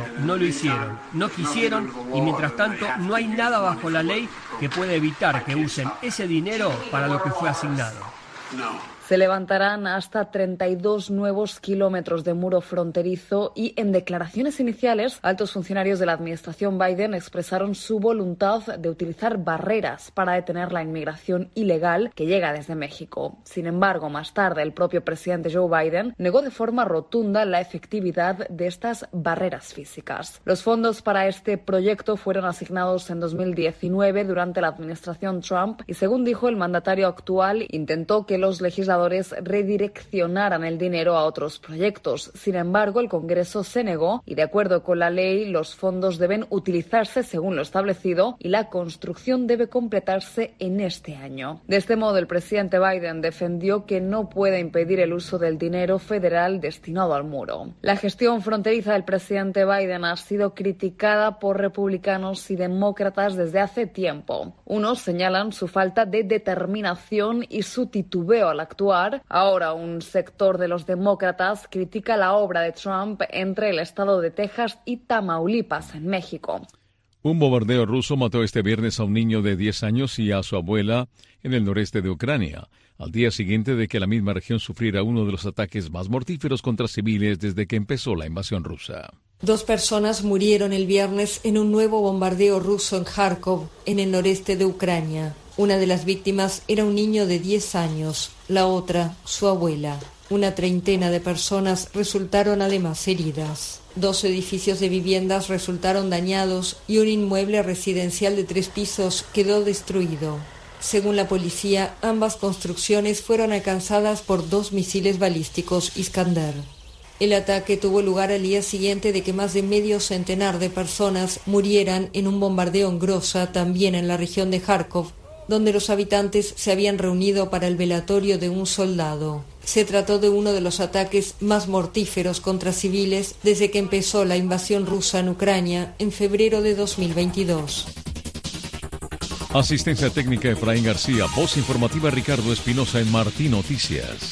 no lo hicieron, no quisieron y mientras tanto no hay nada bajo la ley que pueda evitar que usen ese dinero para lo que fue asignado. Se levantarán hasta 32 nuevos kilómetros de muro fronterizo y en declaraciones iniciales, altos funcionarios de la administración Biden expresaron su voluntad de utilizar barreras para detener la inmigración ilegal que llega desde México. Sin embargo, más tarde, el propio presidente Joe Biden negó de forma rotunda la efectividad de estas barreras físicas. Los fondos para este proyecto fueron asignados en 2019 durante la administración Trump y, según dijo el mandatario actual, intentó que los legisladores redireccionaran el dinero a otros proyectos. Sin embargo, el Congreso se negó y, de acuerdo con la ley, los fondos deben utilizarse según lo establecido y la construcción debe completarse en este año. De este modo, el presidente Biden defendió que no puede impedir el uso del dinero federal destinado al muro. La gestión fronteriza del presidente Biden ha sido criticada por republicanos y demócratas desde hace tiempo. Unos señalan su falta de determinación y su titubeo al actuar. Ahora, un sector de los demócratas critica la obra de Trump entre el estado de Texas y Tamaulipas, en México. Un bombardeo ruso mató este viernes a un niño de 10 años y a su abuela en el noreste de Ucrania, al día siguiente de que la misma región sufriera uno de los ataques más mortíferos contra civiles desde que empezó la invasión rusa. 2 personas murieron el viernes en un nuevo bombardeo ruso en Kharkov, en el noreste de Ucrania. Una de las víctimas era un niño de 10 años, la otra, su abuela. Una treintena de personas resultaron además heridas. 2 edificios de viviendas resultaron dañados y un inmueble residencial de 3 pisos quedó destruido. Según la policía, ambas construcciones fueron alcanzadas por 2 misiles balísticos Iskander. El ataque tuvo lugar al día siguiente de que más de medio centenar de personas murieran en un bombardeo en Groza, también en la región de Kharkov, donde los habitantes se habían reunido para el velatorio de un soldado. Se trató de uno de los ataques más mortíferos contra civiles desde que empezó la invasión rusa en Ucrania en febrero de 2022. Asistencia técnica Efraín García, voz informativa Ricardo Espinosa en Martí Noticias.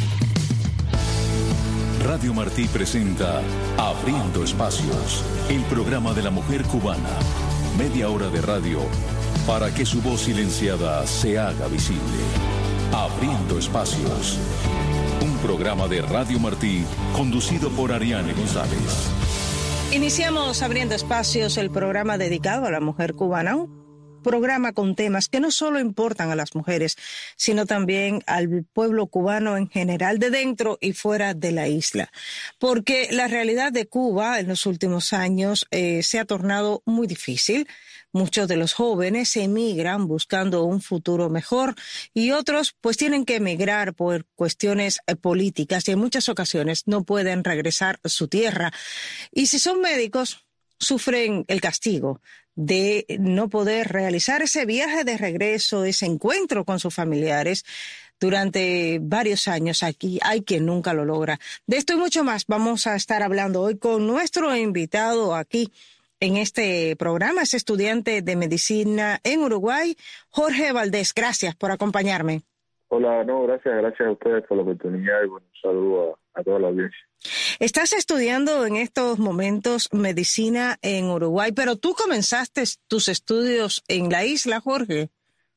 Radio Martí presenta Abriendo Espacios, el programa de la mujer cubana. Media hora de radio para que su voz silenciada se haga visible. Abriendo Espacios, un programa de Radio Martí conducido por Ariane González. Iniciamos Abriendo Espacios, el programa dedicado a la mujer cubana, programa con temas que no solo importan a las mujeres, sino también al pueblo cubano en general, de dentro y fuera de la isla. Porque la realidad de Cuba en los últimos años se ha tornado muy difícil. Muchos de los jóvenes emigran buscando un futuro mejor y otros pues tienen que emigrar por cuestiones políticas y en muchas ocasiones no pueden regresar a su tierra. Y si son médicos, sufren el castigo de no poder realizar ese viaje de regreso, ese encuentro con sus familiares durante varios años. Aquí hay quien nunca lo logra. De esto y mucho más vamos a estar hablando hoy con nuestro invitado aquí en este programa. Es estudiante de medicina en Uruguay, Jorge Valdés. Gracias por acompañarme. Hola, gracias a ustedes por la oportunidad y un saludo a toda la audiencia. Estás estudiando en estos momentos medicina en Uruguay, pero tú comenzaste tus estudios en la isla, Jorge.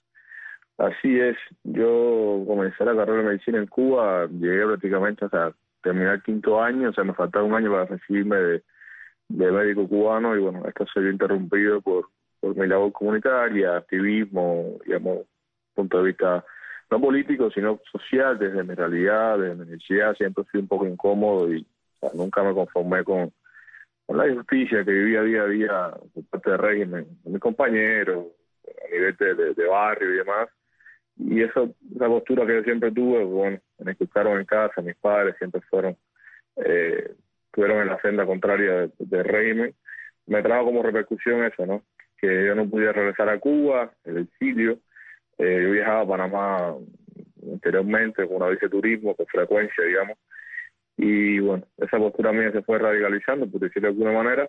Así es, yo comencé la carrera de medicina en Cuba, llegué prácticamente hasta terminar el 5º año, o sea, me faltaba un año para recibirme de médico cubano y bueno, esto se vio interrumpido por mi labor comunitaria, activismo, digamos, punto de vista no político, sino social. Desde mi realidad, desde mi necesidad, siempre fui un poco incómodo y nunca me conformé con la injusticia que vivía día a día por parte del régimen, con mis compañeros, a nivel de barrio y demás. Y esa postura que yo siempre tuve, bueno, me escucharon en casa, mis padres siempre estuvieron en la senda contraria del régimen. Me trajo como repercusión eso, ¿no? Que yo no pudiera regresar a Cuba, el exilio. Yo viajaba a Panamá anteriormente con una visa de turismo, con frecuencia, digamos, y bueno, esa postura mía se fue radicalizando, por decirlo de alguna manera,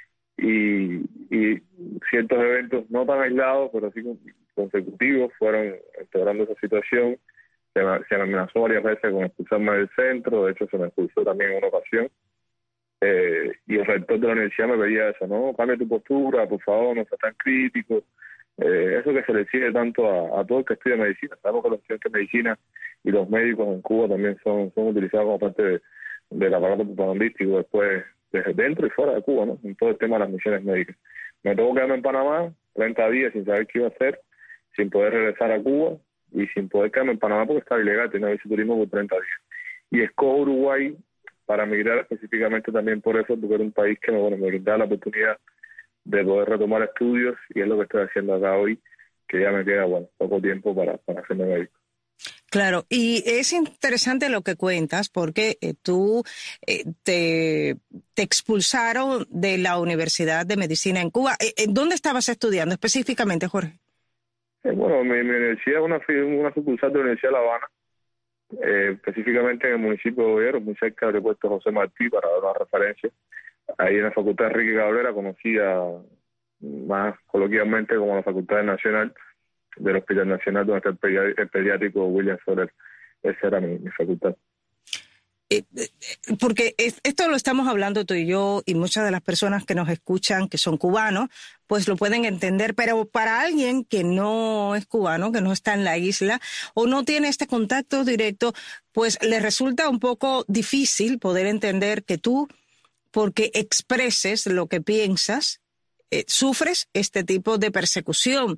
y ciertos eventos no tan aislados, pero sí consecutivos, fueron empeorando esa situación. Se me amenazó varias veces con expulsarme del centro, de hecho se me expulsó también en una ocasión, y el rector de la universidad me pedía eso, no, cambia tu postura, por favor, no seas tan crítico. Eso que se le exige tanto a todo el que estudia medicina. Sabemos que los estudiantes de medicina y los médicos en Cuba también son utilizados como parte del aparato propagandístico después, desde dentro y fuera de Cuba, ¿no? En todo el tema de las misiones médicas. Me tengo que quedarme en Panamá 30 días sin saber qué iba a hacer, sin poder regresar a Cuba y sin poder quedarme en Panamá porque estaba ilegal, tenía visa de turismo por 30 días. Y escojo Uruguay para migrar específicamente también por eso, porque era un país que me brindaba la oportunidad de poder retomar estudios, y es lo que estoy haciendo acá hoy, que ya me queda poco tiempo para hacerme médico. Claro, y es interesante lo que cuentas, porque tú te expulsaron de la Universidad de Medicina en Cuba. ¿Dónde estabas estudiando específicamente, Jorge? Bueno, mi universidad es una sucursal de la Universidad de La Habana, específicamente en el municipio de Boyeros, muy cerca del aeropuerto José Martí, para dar una referencia. Ahí en la Facultad Enrique Cabrera, conocida más coloquialmente como la Facultad Nacional del Hospital Nacional, donde está el pediátrico William Soler. Esa era mi facultad. Porque esto lo estamos hablando tú y yo, y muchas de las personas que nos escuchan, que son cubanos, pues lo pueden entender, pero para alguien que no es cubano, que no está en la isla o no tiene este contacto directo, pues le resulta un poco difícil poder entender que tú, porque expreses lo que piensas, sufres este tipo de persecución.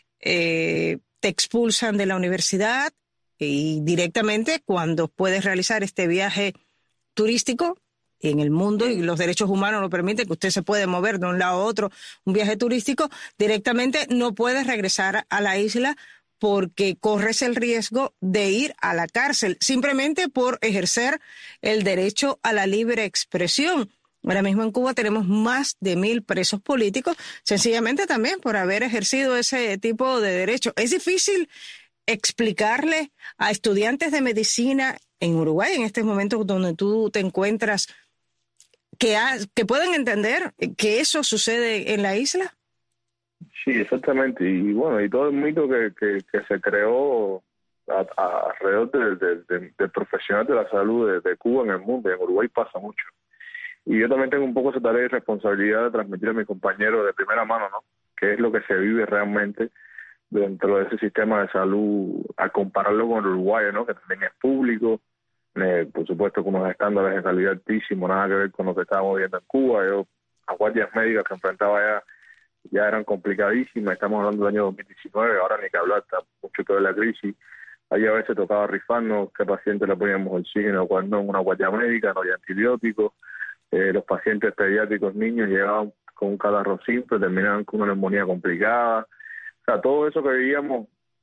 Te expulsan de la universidad y directamente cuando puedes realizar este viaje turístico en el mundo, y los derechos humanos lo permiten, que usted se puede mover de un lado a otro, un viaje turístico, directamente no puedes regresar a la isla porque corres el riesgo de ir a la cárcel, simplemente por ejercer el derecho a la libre expresión. Ahora mismo en Cuba tenemos más de 1,000 presos políticos, sencillamente también por haber ejercido ese tipo de derecho. Es difícil explicarle a estudiantes de medicina en Uruguay, en este momento donde tú te encuentras, que puedan entender que eso sucede en la isla. Sí, exactamente. Y bueno, y todo el mito que se creó alrededor del profesional de la salud de Cuba en el mundo, en Uruguay pasa mucho. Y yo también tengo un poco esa tarea y responsabilidad de transmitir a mis compañeros de primera mano, ¿no?, qué es lo que se vive realmente dentro de ese sistema de salud, a compararlo con el uruguayo, ¿no?, que también es público, por supuesto con unos estándares de calidad altísimos, nada que ver con lo que estábamos viendo en Cuba. Las guardias médicas que enfrentaba ya eran complicadísimas. Estamos hablando del año 2019, ahora ni que hablar, está mucho toda la crisis. Ahí a veces tocaba rifarnos qué paciente le poníamos oxígeno, cuál no, en una guardia médica, no había antibióticos. Los pacientes pediátricos niños llegaban con un catarro simple, terminaban con una neumonía complicada. O sea, todo eso que veíamos,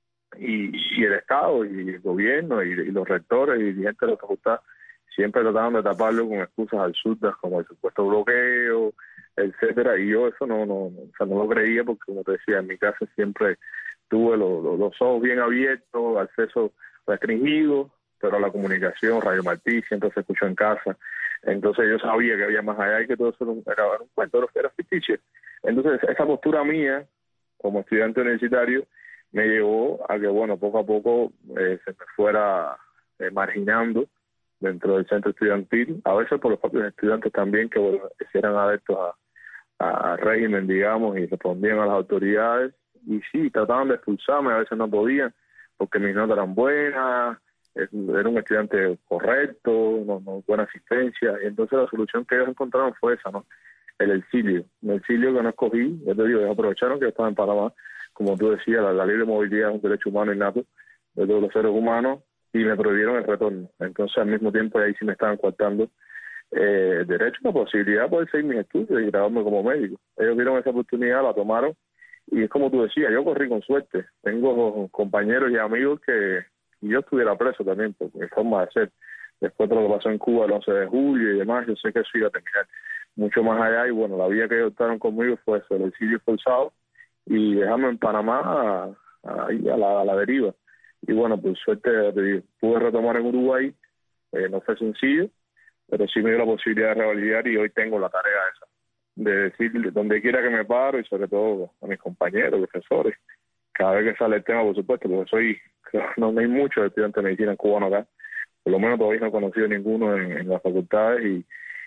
y el Estado y el gobierno y los rectores y dirigentes de la facultad siempre trataban de taparlo con excusas absurdas como el supuesto bloqueo, etcétera. Y yo eso no lo creía, porque como te decía, en mi casa siempre tuve los ojos bien abiertos, acceso restringido, pero la comunicación, Radio Martí, siempre se escuchó en casa. Entonces yo sabía que había más allá y que todo eso era un cuento, era ficticio. Entonces esa postura mía como estudiante universitario me llevó a que, bueno, poco a poco se me fuera marginando dentro del centro estudiantil, a veces por los propios estudiantes también, que bueno, eran adeptos a régimen, digamos, y respondían a las autoridades, y sí, trataban de expulsarme, a veces no podían, porque mis notas eran buenas, era un estudiante correcto, no buena asistencia, y entonces la solución que ellos encontraron fue esa, ¿no?, el exilio que no escogí. Yo te digo, ellos aprovecharon que yo estaba en Panamá, como tú decías, la libre movilidad es un derecho humano innato de todos los seres humanos, y me prohibieron el retorno. Entonces al mismo tiempo ahí sí me estaban coartando el derecho, la posibilidad de poder seguir mis estudios y graduarme como médico. Ellos vieron esa oportunidad, la tomaron, y es como tú decías, yo corrí con suerte. Tengo compañeros y amigos que yo estuviera preso también por mi forma de ser. Después de lo que pasó en Cuba el 11 de julio y demás, yo sé que eso iba a terminar mucho más allá, y bueno, la vía que ellos optaron conmigo fue eso, el exilio forzado, y dejarme en Panamá a la deriva. Y bueno, por suerte pude retomar en Uruguay, no fue sencillo, pero sí me dio la posibilidad de revalidar, y hoy tengo la tarea esa, de decir donde quiera que me paro, y sobre todo a mis compañeros, profesores, cada vez que sale el tema, por supuesto, porque no hay muchos estudiantes de medicina cubanos acá, por lo menos todavía no he conocido ninguno en las facultades,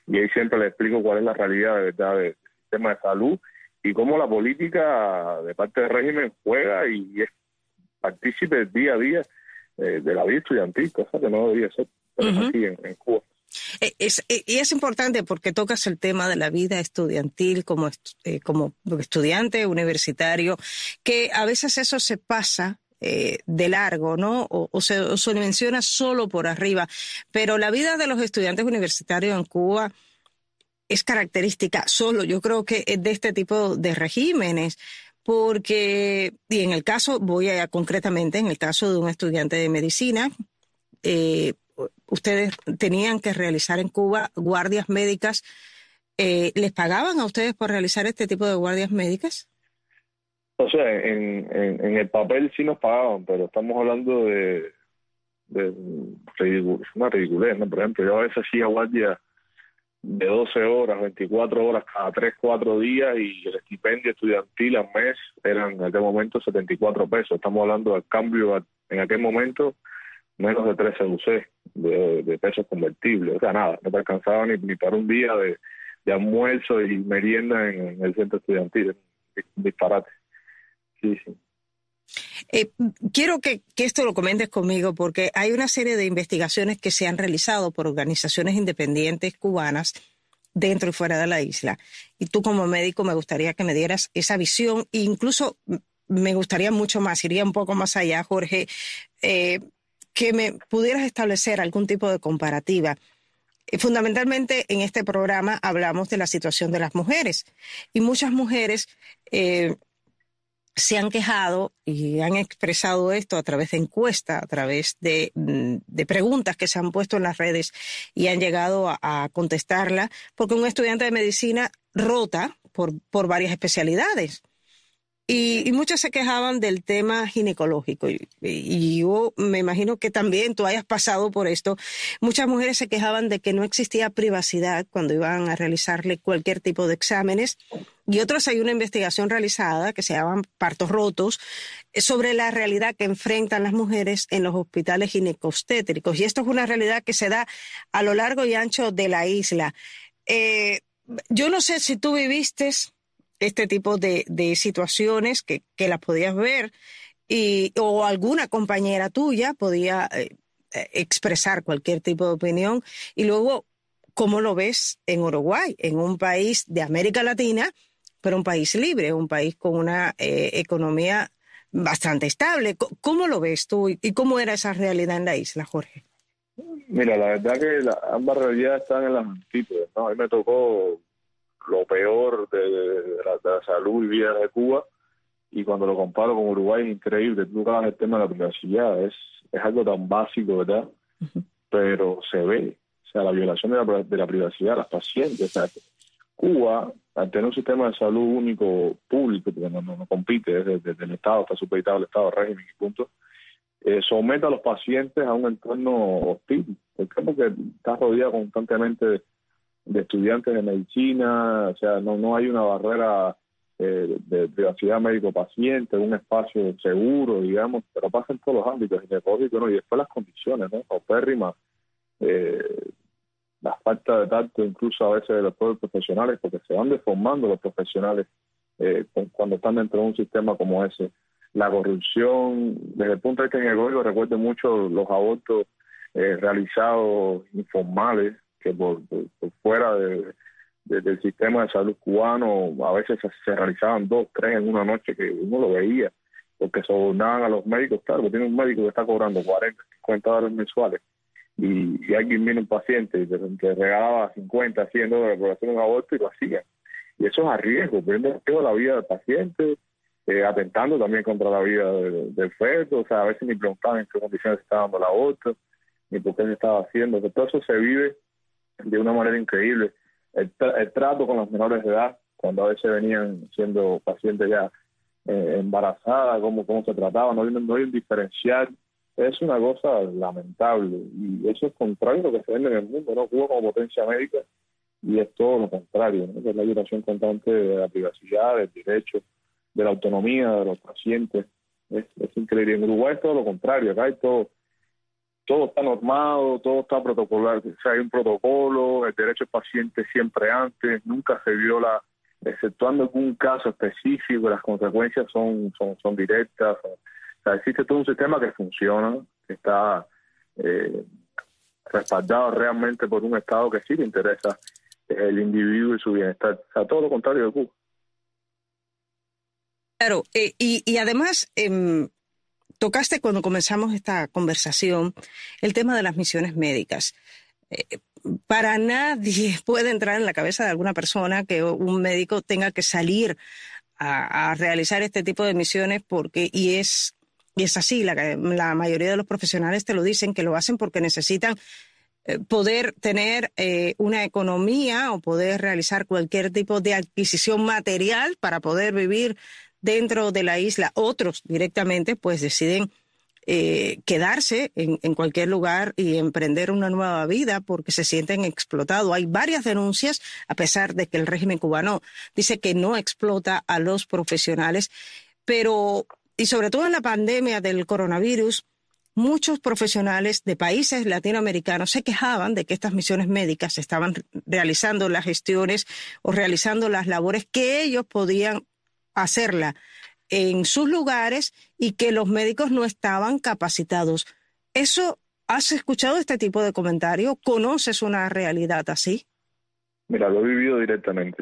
y ahí siempre les explico cuál es la realidad de verdad del sistema de salud y cómo la política de parte del régimen juega y es partícipe día a día de la vida estudiantil, cosa que no debería ser, pero es así en Cuba. Y es importante porque tocas el tema de la vida estudiantil como estudiante universitario, que a veces eso se pasa de largo, ¿no? O se menciona solo por arriba, pero la vida de los estudiantes universitarios en Cuba es característica solo, yo creo que es de este tipo de regímenes, porque, y en el caso, concretamente, en el caso de un estudiante de medicina, ustedes tenían que realizar en Cuba guardias médicas. ¿Les pagaban a ustedes por realizar este tipo de guardias médicas? O sea, en el papel sí nos pagaban, pero estamos hablando de una ridiculez, ¿no? Por ejemplo, yo a veces hacía guardia de 12 horas, 24 horas cada 3, 4 días y el estipendio estudiantil al mes eran en aquel momento 74 pesos. Estamos hablando del cambio en aquel momento menos de 13 UC de pesos convertibles. O sea, nada, no te alcanzaba ni para un día de almuerzo y merienda en el centro estudiantil. Es un disparate. Sí. Quiero que esto lo comentes conmigo porque hay una serie de investigaciones que se han realizado por organizaciones independientes cubanas dentro y fuera de la isla. Y tú como médico me gustaría que me dieras esa visión e incluso me gustaría mucho más, iría un poco más allá, Jorge, que me pudieras establecer algún tipo de comparativa. Fundamentalmente en este programa hablamos de la situación de las mujeres y muchas mujeres se han quejado y han expresado esto a través de encuestas, a través de preguntas que se han puesto en las redes y han llegado a contestarla, porque un estudiante de medicina rota por varias especialidades. Y muchas se quejaban del tema ginecológico. Y yo me imagino que también tú hayas pasado por esto. Muchas mujeres se quejaban de que no existía privacidad cuando iban a realizarle cualquier tipo de exámenes. Y otras hay una investigación realizada que se llama Partos Rotos sobre la realidad que enfrentan las mujeres en los hospitales ginecobstétricos. Y esto es una realidad que se da a lo largo y ancho de la isla. Yo no sé si tú viviste este tipo de situaciones que las podías ver o alguna compañera tuya podía expresar cualquier tipo de opinión. Y luego, ¿cómo lo ves en Uruguay, en un país de América Latina, pero un país libre, un país con una economía bastante estable? ¿Cómo lo ves tú y cómo era esa realidad en la isla, Jorge? Mira, la verdad que ambas realidades están en las antípodas, ¿no? A mí me tocó lo peor de la salud y vida de Cuba, y cuando lo comparo con Uruguay es increíble. Tú hablas del tema de la privacidad, es algo tan básico, ¿verdad? Uh-huh. Pero se ve, o sea, la violación de la privacidad de las pacientes. O sea, Cuba, al tener un sistema de salud único público, porque no compite, desde el Estado, está supeditado al Estado, régimen y punto, somete a los pacientes a un entorno hostil. Porque está rodeado constantemente de estudiantes de medicina, o sea, no hay una barrera de privacidad médico-paciente, un espacio seguro, digamos, pero pasa en todos los ámbitos ginecológicos, ¿no? Y después las condiciones, ¿no? Opérrimas, la falta de tacto incluso a veces de los propios profesionales, porque se van deformando los profesionales cuando están dentro de un sistema como ese. La corrupción, desde el punto de vista ginecológico, recuerdo mucho los abortos realizados informales, que por fuera del sistema de salud cubano a veces se realizaban 2, 3 en una noche, que uno lo veía, porque sobornaban a los médicos. Claro, que tiene un médico que está cobrando $40, $50 mensuales, y alguien viene un paciente que regalaba $50, $100 por hacer un aborto y lo hacía. Y eso es a riesgo, poniendo la vida del paciente, atentando también contra la vida del feto. O sea, a veces ni preguntaban en qué condiciones se estaba dando el aborto, ni por qué se estaba haciendo. Todo eso se vive de una manera increíble. El trato con las menores de edad, cuando a veces venían siendo pacientes ya embarazadas, cómo se trataba, no hay un diferencial. Es una cosa lamentable, y eso es contrario a lo que se vende en el mundo, ¿no? Cuba como potencia médica, y es todo lo contrario, ¿no? Es la violación constante de la privacidad, del derecho, de la autonomía de los pacientes. Es increíble. En Uruguay es todo lo contrario, acá hay todo todo está normado, todo está protocolar, o sea, hay un protocolo, el derecho del paciente siempre antes, nunca se viola, exceptuando algún caso específico, las consecuencias son directas. O sea, existe todo un sistema que funciona, que está respaldado realmente por un Estado que sí le interesa el individuo y su bienestar. O sea, todo lo contrario de Cuba. Claro, y además tocaste cuando comenzamos esta conversación el tema de las misiones médicas. Para nadie puede entrar en la cabeza de alguna persona que un médico tenga que salir a realizar este tipo de misiones y es así, la mayoría de los profesionales te lo dicen, que lo hacen porque necesitan poder tener una economía o poder realizar cualquier tipo de adquisición material para poder vivir dentro de la isla. Otros directamente pues deciden quedarse en cualquier lugar y emprender una nueva vida porque se sienten explotados. Hay varias denuncias, a pesar de que el régimen cubano dice que no explota a los profesionales, pero, y sobre todo en la pandemia del coronavirus, muchos profesionales de países latinoamericanos se quejaban de que estas misiones médicas estaban realizando las gestiones o realizando las labores que ellos podían hacerla en sus lugares y que los médicos no estaban capacitados. ¿Eso has escuchado este tipo de comentario? ¿Conoces una realidad así? Mira, lo he vivido directamente.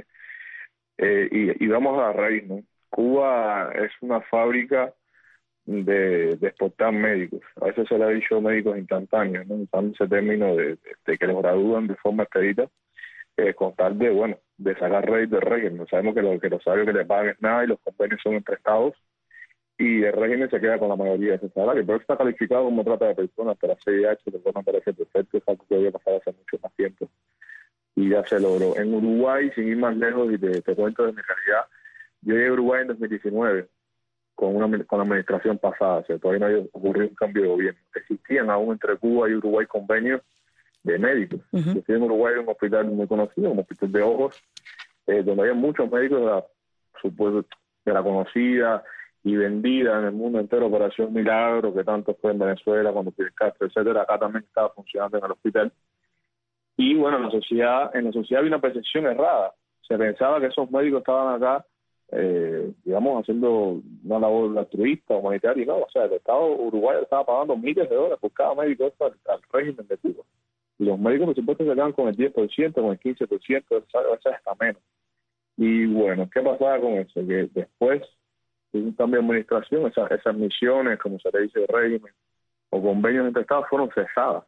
Y vamos a la raíz, ¿no? Cuba es una fábrica de exportar médicos. A veces se le ha dicho médicos instantáneos, ¿no? Usando ese término de que los gradúan de forma expedita, con tal de sacar rédito del régimen. Sabemos que los salarios que le pagan es nada y los convenios son entre estados y el régimen se queda con la mayoría de ese salario. Pero está calificado como trata de personas, pero CIH, que me parece perfecto, es algo que había pasado hace mucho más tiempo y ya se logró. En Uruguay, sin ir más lejos, y te cuento de mi realidad, yo llegué a Uruguay en 2019 con la administración pasada, o sea, todavía no había ocurrido un cambio de gobierno. Existían aún entre Cuba y Uruguay convenios de médicos. Yo estoy en Uruguay en un hospital muy conocido, un hospital de ojos, donde había muchos médicos de la conocida y vendida en el mundo entero Operación Milagro, que tanto fue en Venezuela, cuando Fidel Castro, etcétera. Acá también estaba funcionando en el hospital. Y bueno, en la sociedad había una percepción errada. Se pensaba que esos médicos estaban acá, digamos, haciendo una labor altruista, humanitaria, y no, o sea, el Estado uruguayo estaba pagando miles de dólares por cada médico al régimen de Cuba. Y los médicos, por supuesto, se quedan con el 10%, con el 15%, a veces hasta menos. Y bueno, ¿qué pasaba con eso? Que después de un cambio de administración, esas misiones, como se le dice, el régimen, o convenios entre estados fueron cesadas.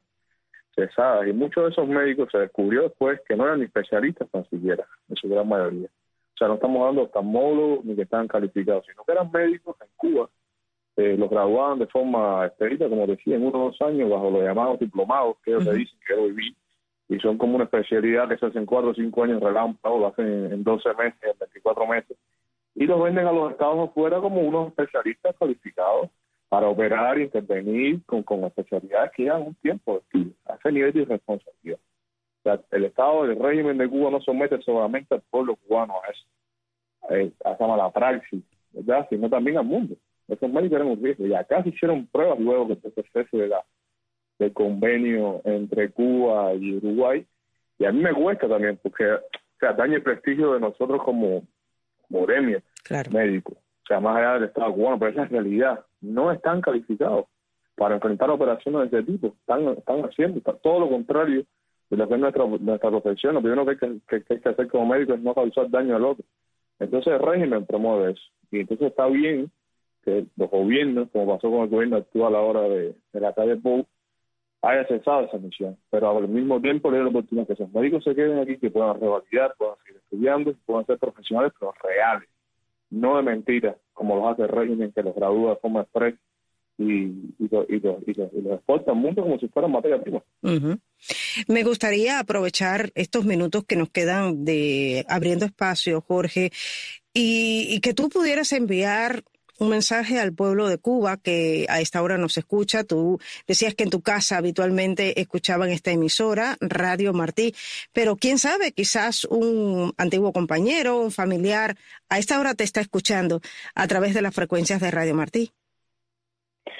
Y muchos de esos médicos se descubrió después que no eran ni especialistas tan siquiera, en su gran mayoría. O sea, no estamos hablando de oftalmólogos ni que estaban calificados, sino que eran médicos en Cuba. Los graduaban de forma expedita, como decía, en 1 o 2 años, bajo los llamados diplomados, que ellos le dicen que yo viví, y son como una especialidad que se hacen 4 o 5 años relámpago, lo hacen en 12 meses, en 24 meses, y los venden a los estados afuera como unos especialistas calificados para operar e intervenir con especialidades que llevan un tiempo de estudio, a ese nivel de irresponsabilidad. O sea, el Estado, el régimen de Cuba no somete solamente al pueblo cubano a eso, a mala praxis, ¿verdad?, sino también al mundo. Esos médicos eran un riesgo, y acá se hicieron pruebas luego que se proceso del convenio entre Cuba y Uruguay, y a mí me cuesta también, porque daña el prestigio de nosotros como gremio médico, o sea, más allá del Estado cubano, pero esa es la realidad. No están calificados para enfrentar operaciones de ese tipo, están haciendo todo lo contrario de lo que es nuestra profesión. Lo primero que hay que hacer como médico es no causar daño al otro. Entonces el régimen promueve eso, y entonces está bien que los gobiernos, como pasó con el gobierno actual a la hora de la calle Pou, haya cesado esa misión, pero al mismo tiempo le da la oportunidad que esos médicos se queden aquí, que puedan revalidar, puedan seguir estudiando, puedan ser profesionales, pero reales, no de mentiras, como los hace el régimen, que los gradúa de forma express y los exporta al mundo como si fueran materia prima. Me gustaría aprovechar estos minutos que nos quedan de Abriendo Espacio, Jorge, y que tú pudieras enviar un mensaje al pueblo de Cuba que a esta hora nos escucha. Tú decías que en tu casa habitualmente escuchaban esta emisora, Radio Martí, pero quién sabe, quizás un antiguo compañero, un familiar, a esta hora te está escuchando a través de las frecuencias de Radio Martí.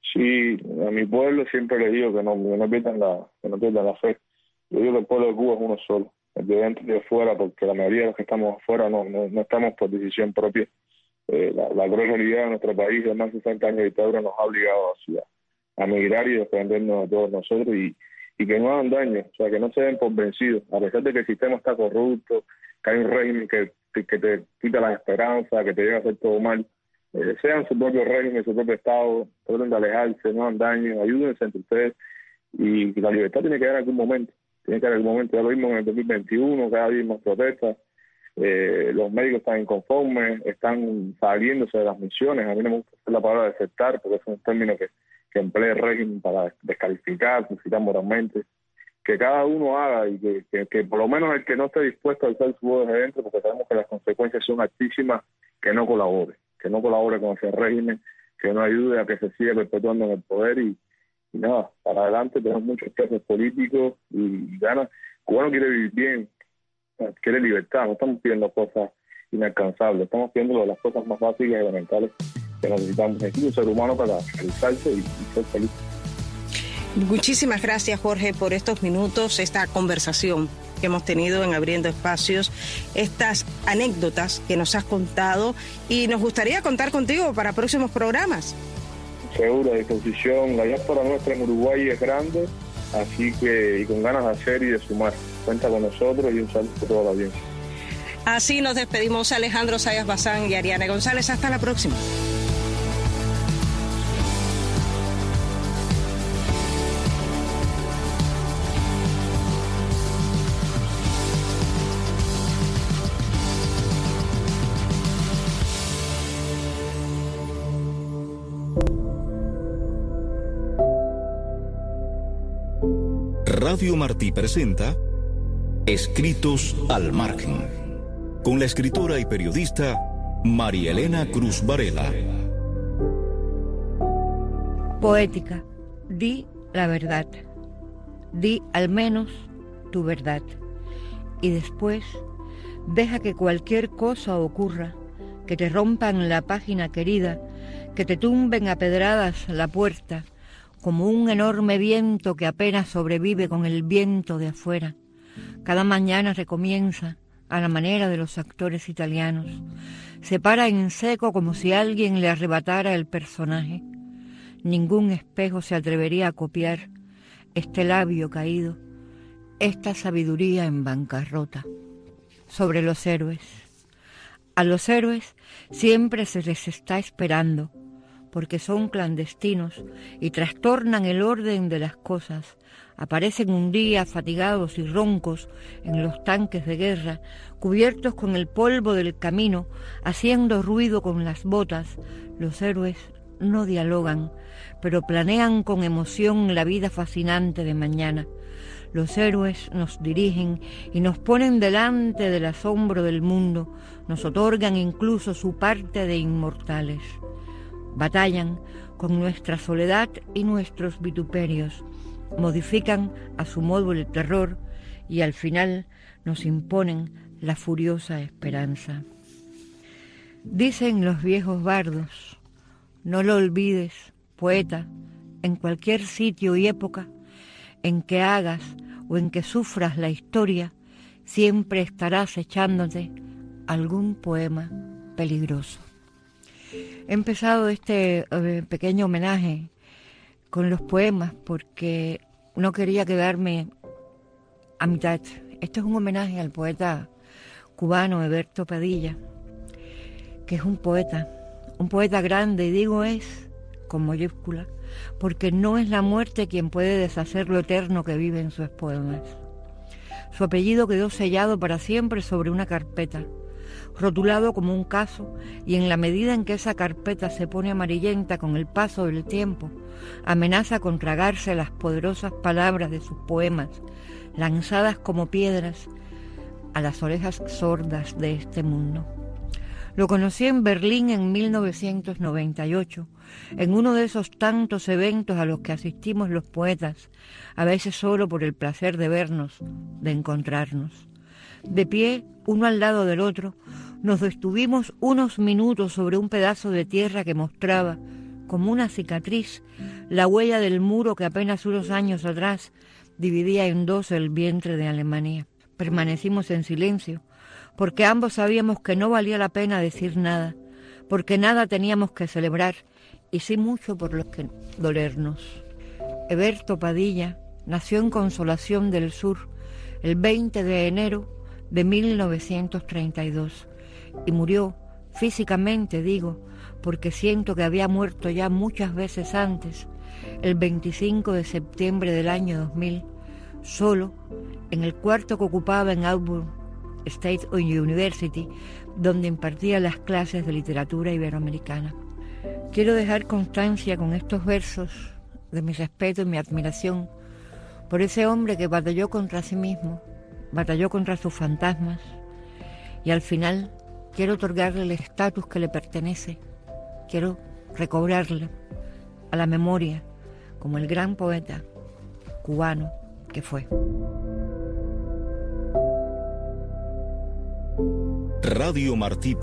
Sí, a mi pueblo siempre le digo que no pierdan la fe. Yo digo que el pueblo de Cuba es uno solo, de dentro y de fuera, porque la mayoría de los que estamos afuera no estamos por decisión propia. La cruel realidad de nuestro país de más de 60 años de dictadura nos ha obligado a migrar y desprendernos de todos nosotros y que no hagan daño, o sea, que no se den por vencidos, a pesar de que el sistema está corrupto, que hay un régimen que te quita las esperanzas, que te llega a hacer todo mal. Sean su propio régimen, su propio Estado, traten de alejarse, no hagan daño, ayúdense entre ustedes, y la libertad tiene que llegar en algún momento, ya lo vimos en el 2021, cada día hay más protestas, los médicos están inconformes, están saliéndose de las misiones. A mí no me gusta hacer la palabra desertar, porque es un término que emplea el régimen para descalificar, criticar moralmente. Que cada uno haga y que por lo menos el que no esté dispuesto a alzar su voz desde dentro, porque sabemos que las consecuencias son altísimas, que no colabore con ese régimen, que no ayude a que se siga perpetuando en el poder y nada, para adelante. Tenemos muchos presos políticos y ganas. Cubano quiere vivir bien, quiere libertad, no estamos pidiendo cosas inalcanzables, estamos pidiendo las cosas más básicas y elementales que necesitamos. Necesita un ser humano para realizarse y ser feliz. Muchísimas gracias, Jorge, por estos minutos, esta conversación que hemos tenido en Abriendo Espacios, estas anécdotas que nos has contado, y nos gustaría contar contigo para próximos programas. Seguro, a disposición. La diáspora nuestra en Uruguay es grande, así que, y con ganas de hacer y de sumar. Cuenta con nosotros y un saludo a toda la audiencia. Así nos despedimos, Alejandro Zayas Bazán y Ariana González. Hasta la próxima. Radio Martí presenta Escritos al Margen, con la escritora y periodista María Elena Cruz Varela. Poética, di la verdad, di al menos tu verdad, y después deja que cualquier cosa ocurra, que te rompan la página querida, que te tumben a pedradas la puerta, como un enorme viento que apenas sobrevive con el viento de afuera. Cada mañana recomienza a la manera de los actores italianos. Se para en seco como si alguien le arrebatara el personaje. Ningún espejo se atrevería a copiar este labio caído, esta sabiduría en bancarrota. Sobre los héroes. A los héroes siempre se les está esperando, porque son clandestinos y trastornan el orden de las cosas. Aparecen un día fatigados y roncos en los tanques de guerra, cubiertos con el polvo del camino, haciendo ruido con las botas. Los héroes no dialogan, pero planean con emoción la vida fascinante de mañana. Los héroes nos dirigen y nos ponen delante del asombro del mundo, nos otorgan incluso su parte de inmortales. Batallan con nuestra soledad y nuestros vituperios, modifican a su modo el terror y al final nos imponen la furiosa esperanza. Dicen los viejos bardos, no lo olvides, poeta, en cualquier sitio y época en que hagas o en que sufras la historia, siempre estarás echándote algún poema peligroso. He empezado este pequeño homenaje con los poemas porque no quería quedarme a mitad. Este es un homenaje al poeta cubano Heberto Padilla, que es un poeta grande, y digo es con mayúscula, porque no es la muerte quien puede deshacer lo eterno que vive en sus poemas. Su apellido quedó sellado para siempre sobre una carpeta, rotulado como un caso, y en la medida en que esa carpeta se pone amarillenta con el paso del tiempo, amenaza con tragarse las poderosas palabras de sus poemas, lanzadas como piedras a las orejas sordas de este mundo. Lo conocí en Berlín en 1998, en uno de esos tantos eventos a los que asistimos los poetas, a veces solo por el placer de vernos, de encontrarnos. De pie, uno al lado del otro, nos detuvimos unos minutos sobre un pedazo de tierra que mostraba, como una cicatriz, la huella del muro que apenas unos años atrás dividía en dos el vientre de Alemania. Permanecimos en silencio, porque ambos sabíamos que no valía la pena decir nada, porque nada teníamos que celebrar y sí mucho por lo que dolernos. Heberto Padilla nació en Consolación del Sur el 20 de enero de 1932 y murió, físicamente digo, porque siento que había muerto ya muchas veces antes, el 25 de septiembre del año 2000, solo en el cuarto que ocupaba en Auburn State University, donde impartía las clases de literatura iberoamericana. Quiero dejar constancia con estos versos de mi respeto y mi admiración por ese hombre que batalló contra sí mismo, batalló contra sus fantasmas, y al final quiero otorgarle el estatus que le pertenece, quiero recobrarle a la memoria como el gran poeta cubano que fue. Radio Martí